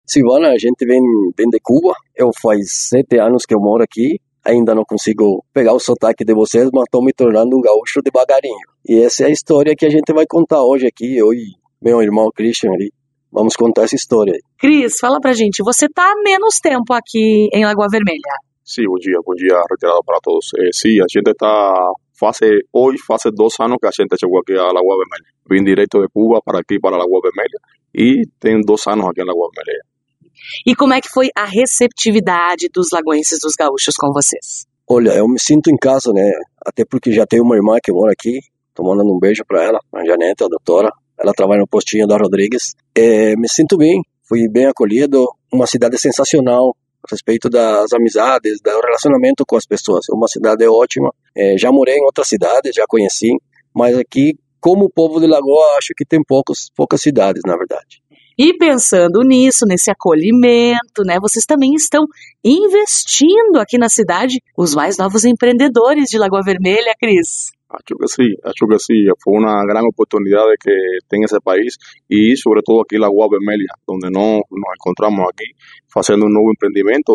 Silvana, a gente vem de Cuba. Eu faz 7 anos que eu moro aqui. Ainda não consigo pegar o sotaque de vocês, mas estou me tornando um gaúcho devagarinho. E essa é a história que a gente vai contar hoje aqui. Eu e meu irmão Christian ali. Vamos contar essa história aí. Cris, fala pra gente, você tá há menos tempo aqui em Lagoa Vermelha. Sim, bom dia, retirado para todos. Sim, a gente está, hoje faz 2 anos que a gente chegou aqui a Lagoa Vermelha. Vim direto de Cuba para aqui, para Lagoa Vermelha, e tem 2 anos aqui em Lagoa Vermelha. E como é que foi a receptividade dos lagoenses, dos gaúchos com vocês? Olha, eu me sinto em casa, né? Até porque já tenho uma irmã que mora aqui. Tô mandando um beijo para ela, a Janete, a doutora. Ela trabalha no postinho da Rodrigues. Me sinto bem, fui bem acolhido. Uma cidade sensacional a respeito das amizades, do relacionamento com as pessoas. Uma cidade ótima. Já morei em outras cidades, já conheci. Mas aqui, como o povo de Lagoa, acho que tem poucas cidades, na verdade. E pensando nisso, nesse acolhimento, né, vocês também estão investindo aqui na cidade os mais novos empreendedores de Lagoa Vermelha, Cris. Acho que sí, fue una gran oportunidad que tiene ese país y sobre todo aquí Lagoa Vermelha, donde nos encontramos aquí haciendo un nuevo emprendimiento,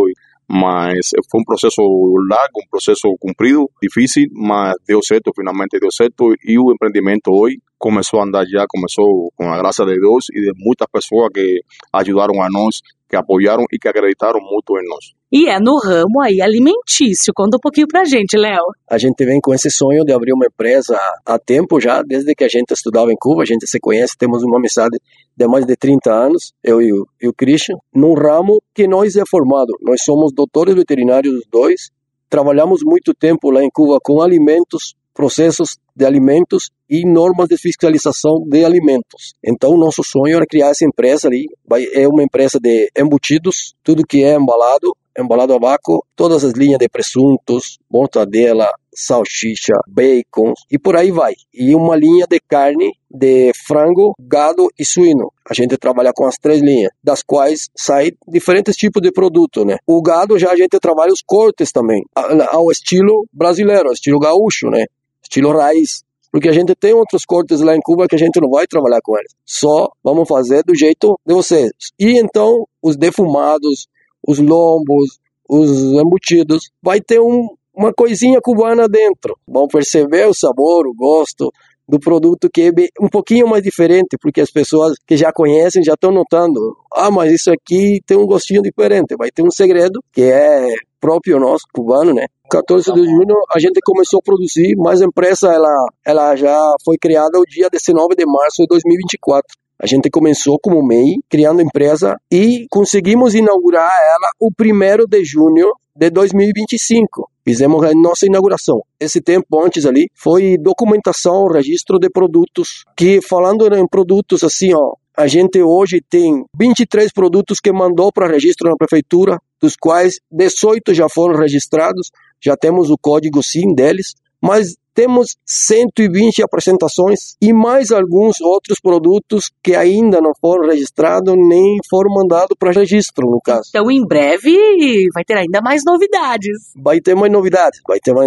mas fue un proceso largo, un proceso cumplido, difícil, mas finalmente dio certo y el emprendimiento hoy comenzó a andar ya, comenzó con la gracia de Dios y de muchas personas que ayudaron a nos, que apoyaram e que acreditaram muito em nós. E é no ramo aí alimentício. Conta um pouquinho pra gente, Léo. A gente vem com esse sonho de abrir uma empresa há tempo já, desde que a gente estudava em Cuba, a gente se conhece, temos uma amizade de mais de 30 anos, eu e o Christian, num ramo que nós é formado. Nós somos doutores veterinários os dois, trabalhamos muito tempo lá em Cuba com alimentos, processos de alimentos e normas de fiscalização de alimentos. Então, o nosso sonho era criar essa empresa ali. É uma empresa de embutidos, tudo que é embalado a vácuo, todas as linhas de presuntos, mortadela, salsicha, bacon e por aí vai. E uma linha de carne de frango, gado e suíno. A gente trabalha com as 3 linhas, das quais saem diferentes tipos de produto, né? O gado já a gente trabalha os cortes também, ao estilo brasileiro, ao estilo gaúcho, né? Estilo raiz. Porque a gente tem outros cortes lá em Cuba que a gente não vai trabalhar com eles. Só vamos fazer do jeito de vocês. E então, os defumados, os lombos, os embutidos, vai ter uma coisinha cubana dentro. Vão perceber o sabor, o gosto do produto que é um pouquinho mais diferente, porque as pessoas que já conhecem já estão notando, mas isso aqui tem um gostinho diferente. Vai ter um segredo que é próprio nosso, cubano, né? 14 de junho a gente começou a produzir, mas a empresa ela já foi criada o dia 19 de março de 2024. A gente começou como MEI, criando a empresa, e conseguimos inaugurar ela o 1º de junho de 2025. Fizemos a nossa inauguração. Esse tempo antes ali foi documentação, registro de produtos, que falando em produtos assim, a gente hoje tem 23 produtos que mandou para registro na prefeitura, dos quais 18 já foram registrados, já temos o código SIM deles, mas temos 120 apresentações e mais alguns outros produtos que ainda não foram registrados nem foram mandados para registro, no caso. Então, em breve, vai ter ainda mais novidades. Vai ter mais novidades.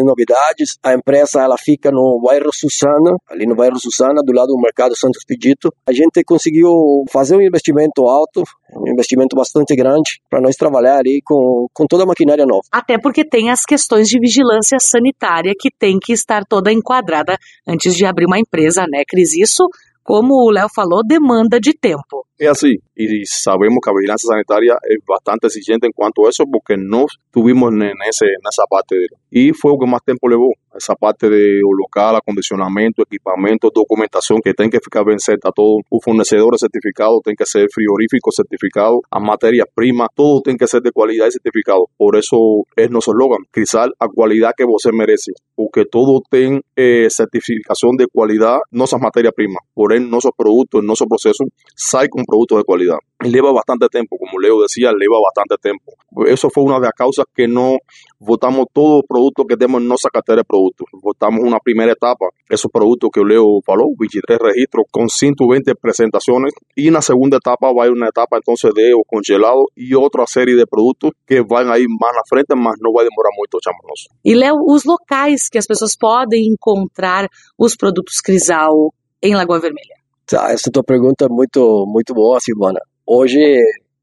A empresa ela fica no bairro Susana, ali no bairro Susana, do lado do Mercado Santo Expedito. A gente conseguiu fazer um investimento alto, um investimento bastante grande, para nós trabalhar ali com toda a maquinária nova. Até porque tem as questões de vigilância sanitária que tem que estar toda enquadrada antes de abrir uma empresa, né, Cris? Isso, como o Léo falou, demanda de tempo. É assim, e sabemos que a vigilância sanitária é bastante exigente em quanto a isso, porque nós tuvimos nessa parte dele. E foi o que mais tempo levou, essa parte de o local, acondicionamento, equipamento, documentação, que tem que ficar bem certa, todo o fornecedor certificado, tem que ser frigorífico certificado, a matéria-prima, todo tem que ser de qualidade certificado. Por isso é nosso slogan, Crisal, a qualidade que você merece, porque todo tem certificação de qualidade, nossas matérias-primas, porém, nossos produtos, nosso processo, sai com produtos de qualidade. E leva bastante tempo, como Leo decía, leva bastante tempo. Eso fue una de las causas que no votamos todos los productos que tenemos en nuestra cartera de productos. Votamos una primera etapa, esos productos que Leo faló, 23 registros con 120 presentaciones, y en la segunda etapa va a ir una etapa entonces de congelado y otra serie de productos que van a ir más a frente, mas não vai demorar muito, chamamos. E Léo, os locais que as pessoas podem encontrar os produtos Crisal em Lagoa Vermelha? Essa tua pergunta é muito boa, Silvana. Hoje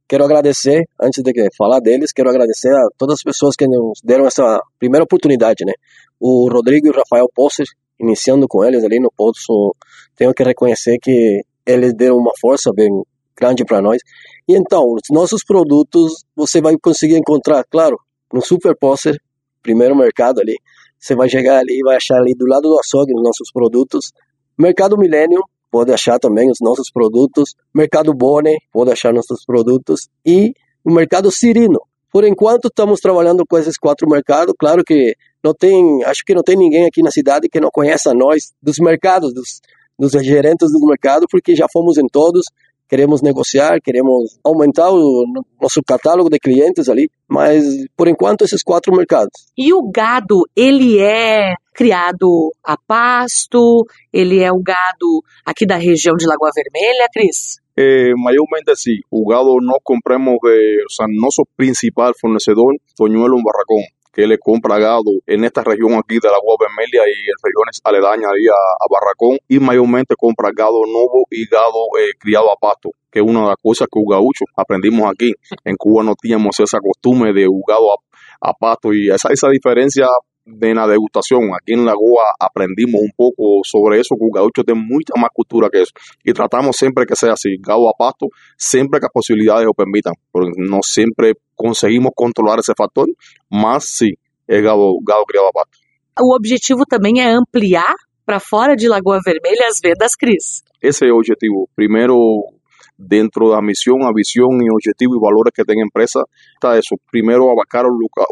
quero agradecer, antes de falar deles, quero agradecer a todas as pessoas que nos deram essa primeira oportunidade, né? O Rodrigo e o Rafael Posser, iniciando com eles ali no Poço, tenho que reconhecer que eles deram uma força bem grande para nós. E então, os nossos produtos você vai conseguir encontrar, claro, no Super Posser, primeiro mercado ali, você vai chegar ali e vai achar ali do lado do açougue os nossos produtos. Mercado Millennium, pode achar também os nossos produtos. Mercado Boni, pode achar nossos produtos. E o Mercado Cirino. Por enquanto, estamos trabalhando com esses 4 mercados. Claro que acho que não tem ninguém aqui na cidade que não conheça nós, dos mercados, dos gerentes do mercado, porque já fomos em todos. Queremos negociar, queremos aumentar o nosso catálogo de clientes ali, mas por enquanto esses 4 mercados. E o gado, ele é criado a pasto? Ele é o gado aqui da região de Lagoa Vermelha, Cris? Mayormente sí. O gado nós compramos, nosso principal fornecedor, Toñuelo Barracón, que él compra gado en esta región aquí de Lagoa Vermelha y en regiones aledañas ahí a Barracón, y mayormente compra gado nuevo y gado criado a pasto, que es una de las cosas que los gauchos aprendimos aquí. En Cuba no teníamos esa costumbre de gado a pasto, y esa diferencia de la degustación. Aquí en Lagoa aprendimos un poco sobre eso, que los gauchos tienen mucha más cultura que eso, y tratamos siempre que sea así, gado a pasto, siempre que las posibilidades lo permitan, porque no siempre conseguimos controlar esse fator, mas sim, é gado criado a pasto. O objetivo também é ampliar para fora de Lagoa Vermelha as vendas, Cris? Esse é o objetivo. Primeiro, dentro da missão, a visão e objetivo e valores que tem a empresa, está isso. Primeiro, abarcar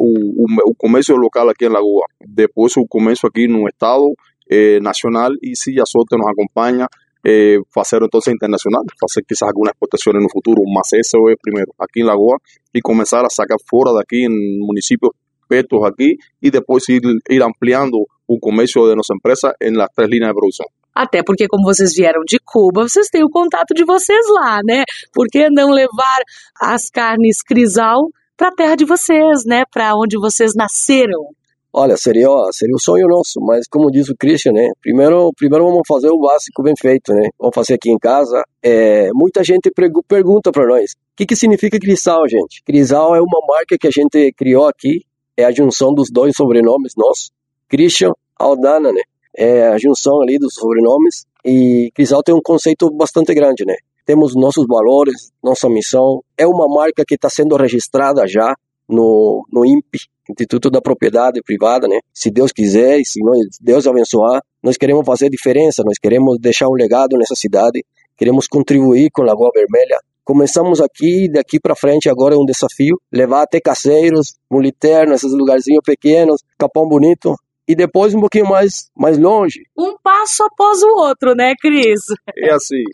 o comércio local aqui em Lagoa. Depois, o comércio aqui no estado nacional, e se a sorte nos acompanha, fazer entonces internacional, fazer quizás algunas exportaciones en el futuro, mas eso es primero aquí en Lagoa, y comenzar a sacar fuera de aquí en municipios petos aquí, y después ir ampliando o comércio de nossa empresa em las 3 linhas de produção. Até porque, como vocês vieram de Cuba, vocês têm o contato de vocês lá, né? Por que não levar as carnes Crisal para a terra de vocês, né? Para onde vocês nasceram? Olha, seria um sonho nosso, mas como diz o Christian, né? Primeiro vamos fazer o básico bem feito, né? Vamos fazer aqui em casa. Muita gente pergunta para nós, o que significa Crisal, gente? Crisal é uma marca que a gente criou aqui, é a junção dos 2 sobrenomes nossos, Christian, Aldana, né? É a junção ali dos sobrenomes, e Crisal tem um conceito bastante grande, né? Temos nossos valores, nossa missão, é uma marca que está sendo registrada já no INPE, Instituto da Propriedade Privada, né? Se Deus quiser e se Deus abençoar, nós queremos fazer diferença, nós queremos deixar um legado nessa cidade, queremos contribuir com Lagoa Vermelha. Começamos aqui, daqui para frente agora é um desafio, levar até Caseiros, Muliterno, esses lugarzinhos pequenos, Capão Bonito, e depois um pouquinho mais longe. Um passo após o outro, né, Cris? É assim.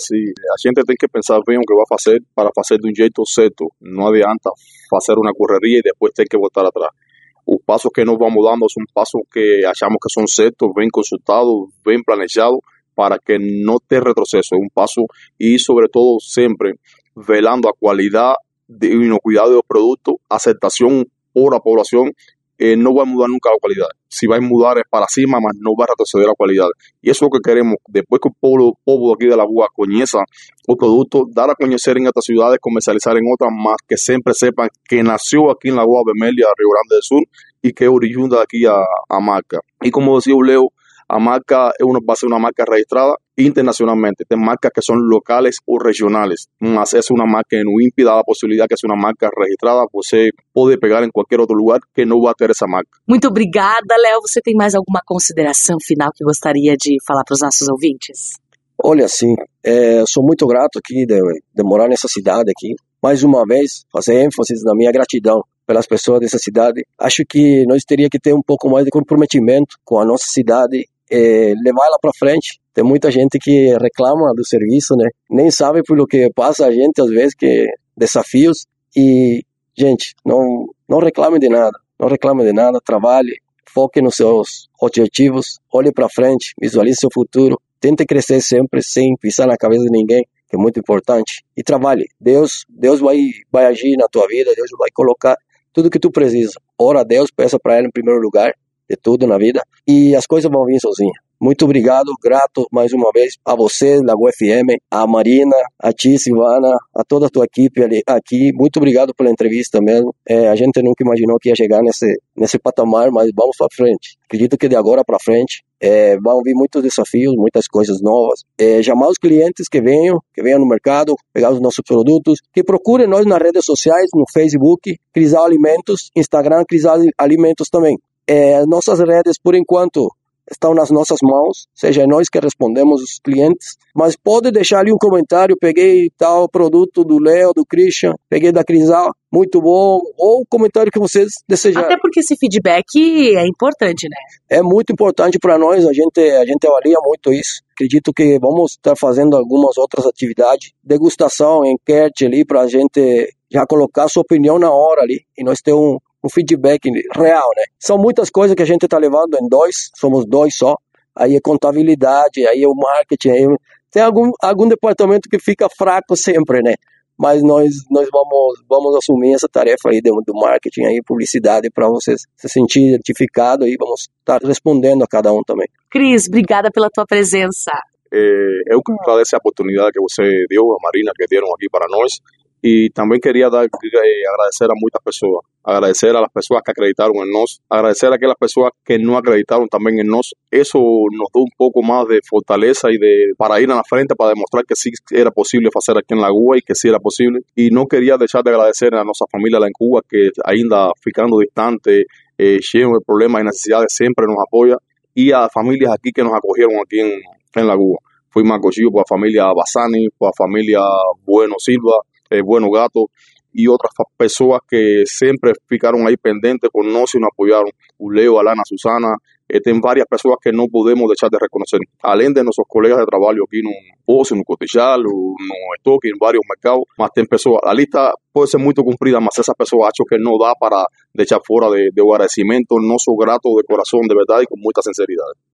A gente tem que pensar bem o que vai fazer para fazer de um jeito certo. Não adianta fazer uma correria e depois ter que voltar atrás. Os passos que nós vamos dando são passos que achamos que são certos, bem consultados, bem planejados, para que não tenha retrocesso. É um passo e, sobretudo, sempre velando a qualidade e o cuidado do produto, aceitação por a poblação. No va a mudar nunca la calidad. Si va a mudar es para cima, mas no va a retroceder la calidad. Y eso es lo que queremos. Después que el pueblo aquí de Lagoa conozca el producto, dar a conocer en estas ciudades, comercializar en otras, más que siempre sepan que nació aquí en Lagoa Vermelha, Río Grande del Sur, y que es oriunda de aquí a marca. Y como decía Leo, a marca va a ser una marca registrada internacionalmente. Hay marcas que son locales o regionales. Mas es una marca en INPE, da la posibilidad que es una marca registrada, você pode pegar em qualquer outro lugar que não vai ter essa marca. Muito obrigada, Léo. Você tem mais alguma consideração final que gostaria de falar para os nossos ouvintes? Olha, sim, sou muito grato aqui de morar nessa cidade aqui. Mais uma vez, fazer ênfase na minha gratidão pelas pessoas dessa cidade. Acho que nós teríamos que ter um pouco mais de comprometimento com a nossa cidade, levar ela para frente. Tem muita gente que reclama do serviço, né? Nem sabe por o que passa a gente, às vezes, que desafios. E, gente, não reclame de nada. Não reclame de nada, trabalhe, foque nos seus objetivos, olhe para frente, visualize seu futuro. Tente crescer sempre sem pisar na cabeça de ninguém, que é muito importante. E trabalhe. Deus vai agir na tua vida, Deus vai colocar tudo que tu precisa. Ora a Deus, peça para Ele em primeiro lugar de tudo na vida, e as coisas vão vir sozinhas. Muito obrigado, grato mais uma vez a vocês, da UFM, a Marina, a ti, Silvana, a toda a tua equipe aqui. Muito obrigado pela entrevista mesmo. A gente nunca imaginou que ia chegar nesse patamar, mas vamos para frente. Acredito que de agora para frente vão vir muitos desafios, muitas coisas novas. Chamar os clientes que venham no mercado, pegar os nossos produtos, que procurem nós nas redes sociais, no Facebook, Crisal Alimentos, Instagram, Crisal Alimentos também. Nossas redes, por enquanto, estão nas nossas mãos, seja nós que respondemos os clientes, mas pode deixar ali um comentário, peguei tal produto do Léo, do Christian, peguei da Crisal, muito bom, ou o comentário que vocês desejarem. Até porque esse feedback é importante, né? É muito importante para nós, a gente avalia muito isso. Acredito que vamos estar fazendo algumas outras atividades, degustação, enquete ali, para a gente já colocar sua opinião na hora ali, e nós ter um feedback real, né? São muitas coisas que a gente está levando em somos dois só, aí é contabilidade, aí é o marketing, aí tem algum departamento que fica fraco sempre, né? Mas nós vamos assumir essa tarefa aí do marketing, aí, publicidade, para vocês se sentir identificado e vamos estar respondendo a cada um também. Cris, obrigada pela tua presença. Eu que agradeço a oportunidade que você deu, a Marina, que deram aqui para nós. E também queria agradecer a muitas pessoas, agradecer a las pessoas que acreditaron en nós, agradecer a aquelas pessoas que no acreditaron también en nós. Eso nos dio un poco más de fortaleza y para ir a la frente, para demostrar que sí era posible hacer aquí en Lagoa y que sí era posible. Y no quería dejar de agradecer a nuestra familia lá en Cuba, que ainda ficando distante, lleno de problemas y necesidades, siempre nos apoya, y a familias aquí que nos acogieron aquí en Lagoa. Fuimos acogidos por la familia Bassani, por la familia Bueno Silva, Bueno Gato y otras personas que siempre ficaron ahí pendientes con nosotros y nos apoyaron. Leo, Alana, Susana, tem varias personas que no podemos dejar de reconocer. Além de nuestros colegas de trabajo aquí en Pozo, en Cotillal, en Estoque, en varios mercados, más tem personas. La lista puede ser muy cumplida, más esas personas hecho que no da para dejar fuera de agradecimiento. No soy grato de corazón, de verdad y con mucha sinceridad.